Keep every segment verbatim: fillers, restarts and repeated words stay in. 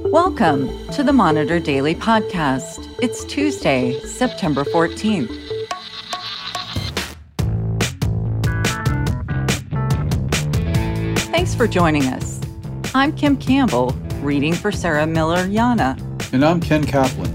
Welcome to the Monitor Daily Podcast. It's Tuesday, September fourteenth. Thanks for joining us. I'm Kim Campbell, reading for Sarah Miller-Yana. And I'm Ken Kaplan.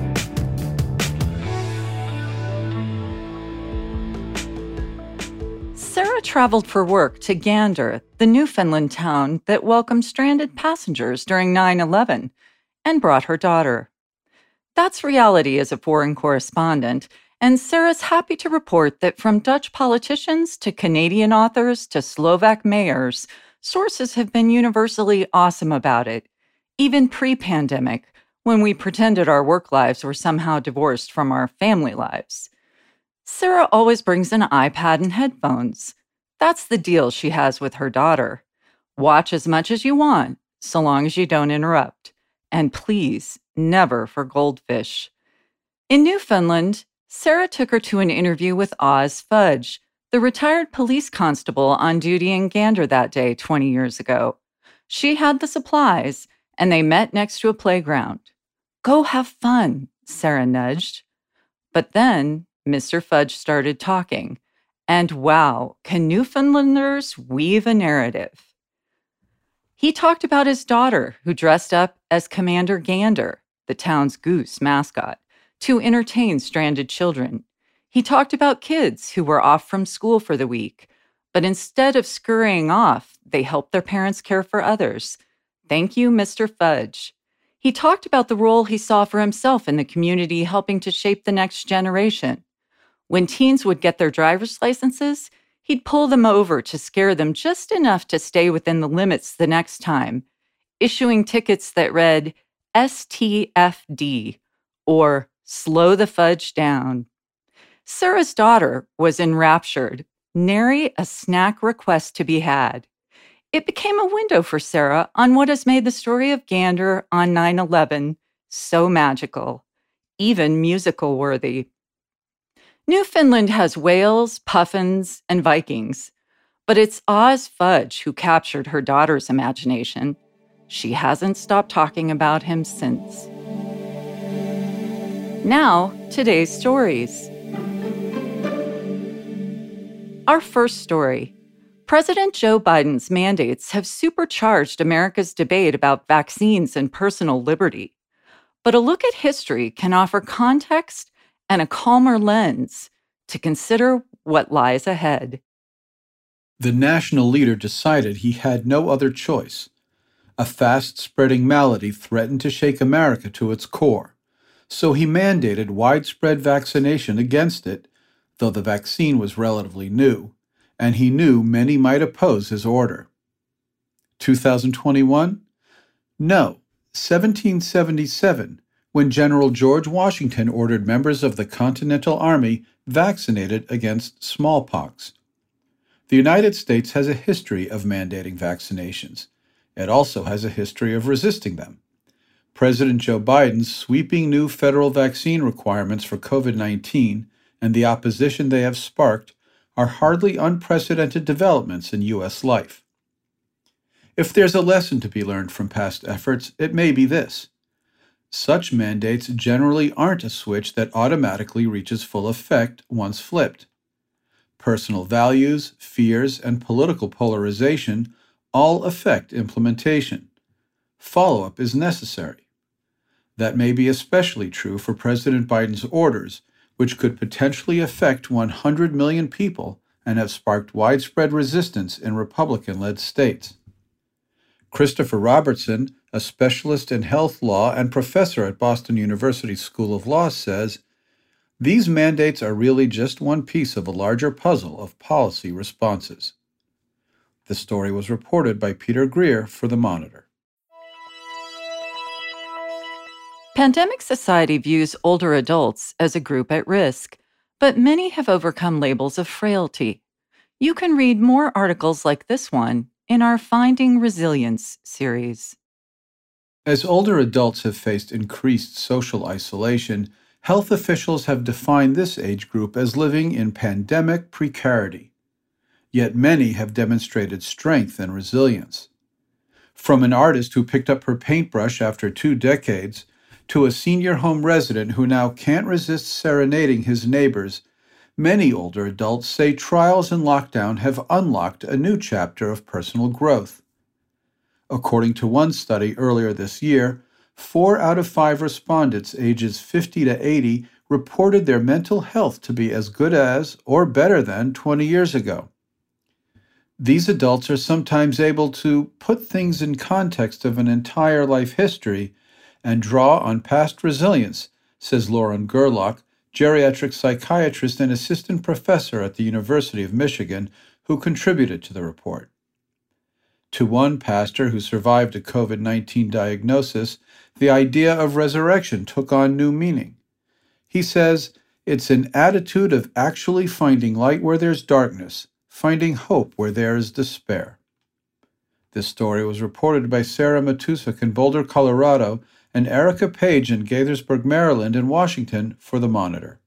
Sarah traveled for work to Gander, the Newfoundland town that welcomed stranded passengers during nine eleven, and brought her daughter. That's reality as a foreign correspondent, and Sarah's happy to report that from Dutch politicians to Canadian authors to Slovak mayors, sources have been universally awesome about it, even pre-pandemic, when we pretended our work lives were somehow divorced from our family lives. Sarah always brings an iPad and headphones. That's the deal she has with her daughter. Watch as much as you want, so long as you don't interrupt. And please, never for goldfish. In Newfoundland, Sarah took her to an interview with Oz Fudge, the retired police constable on duty in Gander that day twenty years ago. She had the supplies, and they met next to a playground. Go have fun, Sarah nudged. But then Mister Fudge started talking, and wow, can Newfoundlanders weave a narrative. He talked about his daughter, who dressed up as Commander Gander, the town's goose mascot, to entertain stranded children. He talked about kids who were off from school for the week, but instead of scurrying off, they helped their parents care for others. Thank you, Mister Fudge. He talked about the role he saw for himself in the community, helping to shape the next generation. When teens would get their driver's licenses, he'd pull them over to scare them just enough to stay within the limits the next time, issuing tickets that read S T F D or Slow the Fudge Down. Sarah's daughter was enraptured, nary a snack request to be had. It became a window for Sarah on what has made the story of Gander on nine eleven so magical, even musical worthy. Newfoundland has whales, puffins, and Vikings, but it's Oz Fudge who captured her daughter's imagination. She hasn't stopped talking about him since. Now, today's stories. Our first story. President Joe Biden's mandates have supercharged America's debate about vaccines and personal liberty. But a look at history can offer context and a calmer lens to consider what lies ahead. The national leader decided he had no other choice. A fast-spreading malady threatened to shake America to its core, so he mandated widespread vaccination against it, though the vaccine was relatively new, and he knew many might oppose his order. two thousand twenty-one? No, seventeen seventy-seven, when General George Washington ordered members of the Continental Army vaccinated against smallpox. The United States has a history of mandating vaccinations. It also has a history of resisting them. President Joe Biden's sweeping new federal vaccine requirements for COVID nineteen and the opposition they have sparked are hardly unprecedented developments in U S life. If there's a lesson to be learned from past efforts, it may be this. Such mandates generally aren't a switch that automatically reaches full effect once flipped. Personal values, fears, and political polarization all affect implementation. Follow-up is necessary. That may be especially true for President Biden's orders, which could potentially affect one hundred million people and have sparked widespread resistance in Republican-led states. Christopher Robertson, a specialist in health law and professor at Boston University School of Law, says, "These mandates are really just one piece of a larger puzzle of policy responses." The story was reported by Peter Greer for The Monitor. Pandemic Society views older adults as a group at risk, but many have overcome labels of frailty. You can read more articles like this one in our Finding Resilience series. As older adults have faced increased social isolation, health officials have defined this age group as living in pandemic precarity. Yet many have demonstrated strength and resilience. From an artist who picked up her paintbrush after two decades, to a senior home resident who now can't resist serenading his neighbors, many older adults say trials and lockdown have unlocked a new chapter of personal growth. According to one study earlier this year, four out of five respondents ages fifty to eighty reported their mental health to be as good as or better than twenty years ago. These adults are sometimes able to put things in context of an entire life history and draw on past resilience, says Lauren Gerlach, geriatric psychiatrist and assistant professor at the University of Michigan, who contributed to the report. To one pastor who survived a COVID nineteen diagnosis, the idea of resurrection took on new meaning. He says, "It's an attitude of actually finding light where there's darkness, finding hope where there is despair." This story was reported by Sarah Matusik in Boulder, Colorado, and Erica Page in Gaithersburg, Maryland, and Washington for The Monitor.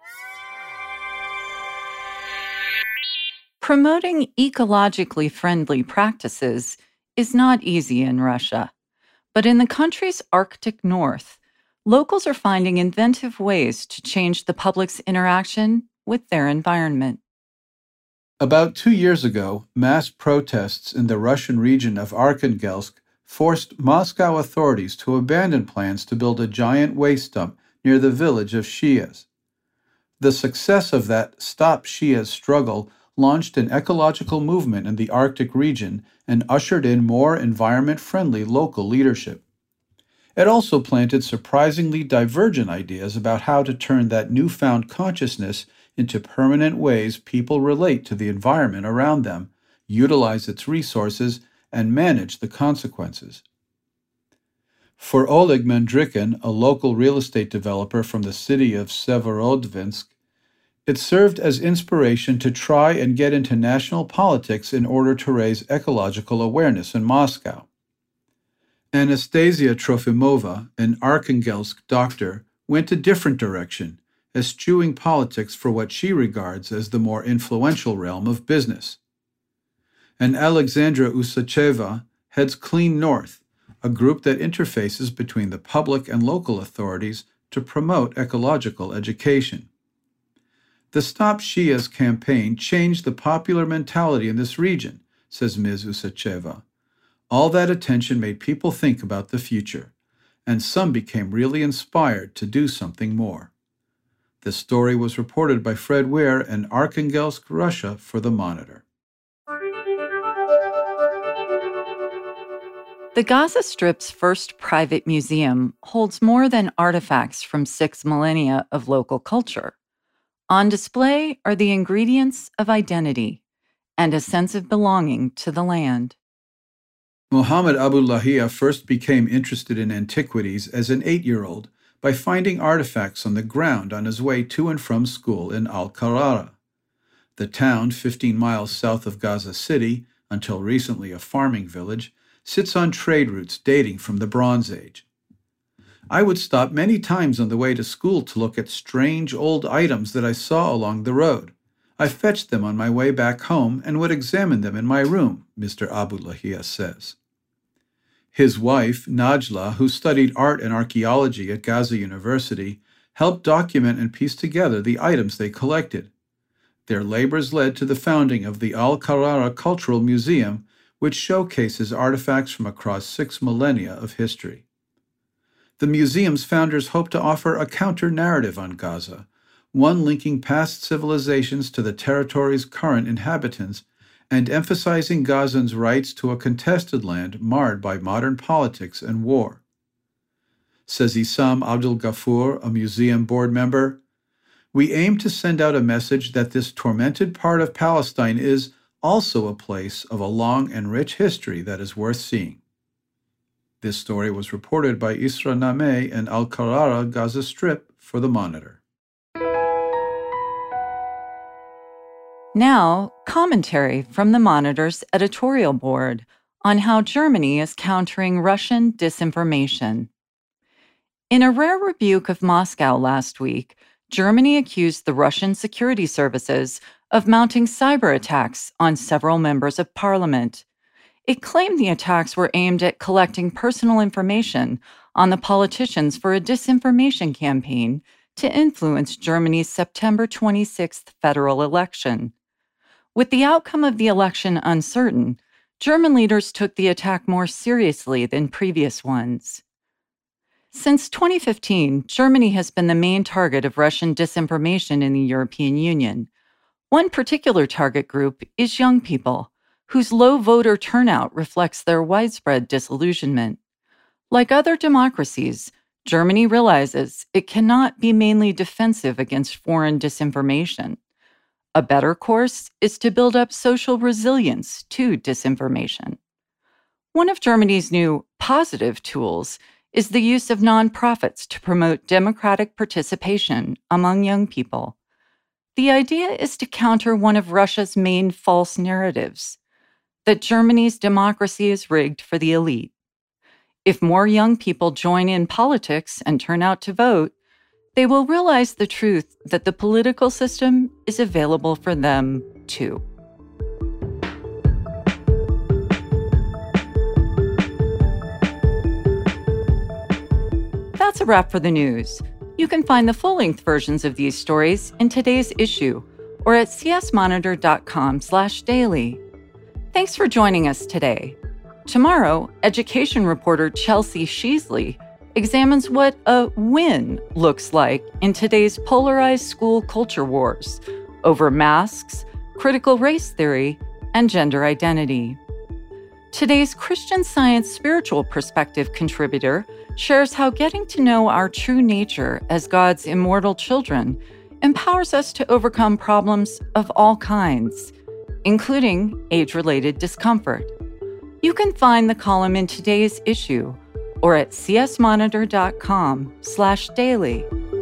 Promoting ecologically friendly practices is not easy in Russia, but in the country's Arctic North, locals are finding inventive ways to change the public's interaction with their environment. About two years ago, mass protests in the Russian region of Arkhangelsk forced Moscow authorities to abandon plans to build a giant waste dump near the village of Shias. The success of that Stop Shias struggle launched an ecological movement in the Arctic region and ushered in more environment-friendly local leadership. It also planted surprisingly divergent ideas about how to turn that newfound consciousness into permanent ways people relate to the environment around them, utilize its resources, and manage the consequences. For Oleg Mandrikin, a local real estate developer from the city of Severodvinsk, it served as inspiration to try and get into national politics in order to raise ecological awareness in Moscow. Anastasia Trofimova, an Arkhangelsk doctor, went a different direction, eschewing politics for what she regards as the more influential realm of business. And Alexandra Usacheva heads Clean North, a group that interfaces between the public and local authorities to promote ecological education. The Stop Shias campaign changed the popular mentality in this region, says Miz Usacheva. All that attention made people think about the future, and some became really inspired to do something more. This story was reported by Fred Weir in Arkhangelsk, Russia for The Monitor. The Gaza Strip's first private museum holds more than artifacts from six millennia of local culture. On display are the ingredients of identity and a sense of belonging to the land. Mohammed Abdullahiya first became interested in antiquities as an eight-year-old by finding artifacts on the ground on his way to and from school in Al-Qarara. The town, fifteen miles south of Gaza City, until recently a farming village, sits on trade routes dating from the Bronze Age. I would stop many times on the way to school to look at strange old items that I saw along the road. I fetched them on my way back home and would examine them in my room, Mister Abdullahiya says. His wife, Najla, who studied art and archaeology at Gaza University, helped document and piece together the items they collected. Their labors led to the founding of the Al-Qarara Cultural Museum, which showcases artifacts from across six millennia of history. The museum's founders hope to offer a counter-narrative on Gaza, one linking past civilizations to the territory's current inhabitants and emphasizing Gazans' rights to a contested land marred by modern politics and war. Says Issam Abdul Ghafour, a museum board member, "We aim to send out a message that this tormented part of Palestine is also a place of a long and rich history that is worth seeing." This story was reported by Isra Nameh and Al-Qarara Gaza Strip for The Monitor. Now, commentary from The Monitor's editorial board on how Germany is countering Russian disinformation. In a rare rebuke of Moscow last week, Germany accused the Russian security services of mounting cyber attacks on several members of parliament. It claimed the attacks were aimed at collecting personal information on the politicians for a disinformation campaign to influence Germany's September twenty-sixth federal election. With the outcome of the election uncertain, German leaders took the attack more seriously than previous ones. Since twenty fifteen, Germany has been the main target of Russian disinformation in the European Union. One particular target group is young people, whose low voter turnout reflects their widespread disillusionment. Like other democracies, Germany realizes it cannot be mainly defensive against foreign disinformation. A better course is to build up social resilience to disinformation. One of Germany's new positive tools is the use of nonprofits to promote democratic participation among young people. The idea is to counter one of Russia's main false narratives, that Germany's democracy is rigged for the elite. If more young people join in politics and turn out to vote, they will realize the truth that the political system is available for them too. That's a wrap for the news. You can find the full-length versions of these stories in today's issue or at c s monitor dot com slash daily. Thanks for joining us today. Tomorrow, education reporter Chelsea Sheasley examines what a win looks like in today's polarized school culture wars over masks, critical race theory, and gender identity. Today's Christian Science spiritual perspective contributor shares how getting to know our true nature as God's immortal children empowers us to overcome problems of all kinds, including age-related discomfort. You can find the column in today's issue or at c s monitor dot com slash daily.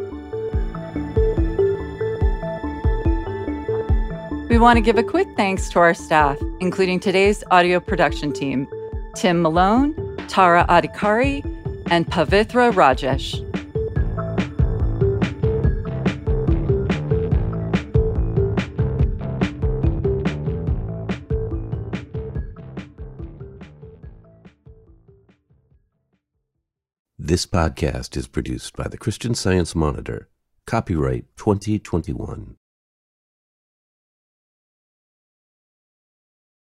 We want to give a quick thanks to our staff, including today's audio production team, Tim Malone, Tara Adhikari, and Pavitra Rajesh. This podcast is produced by the Christian Science Monitor. Copyright twenty twenty-one.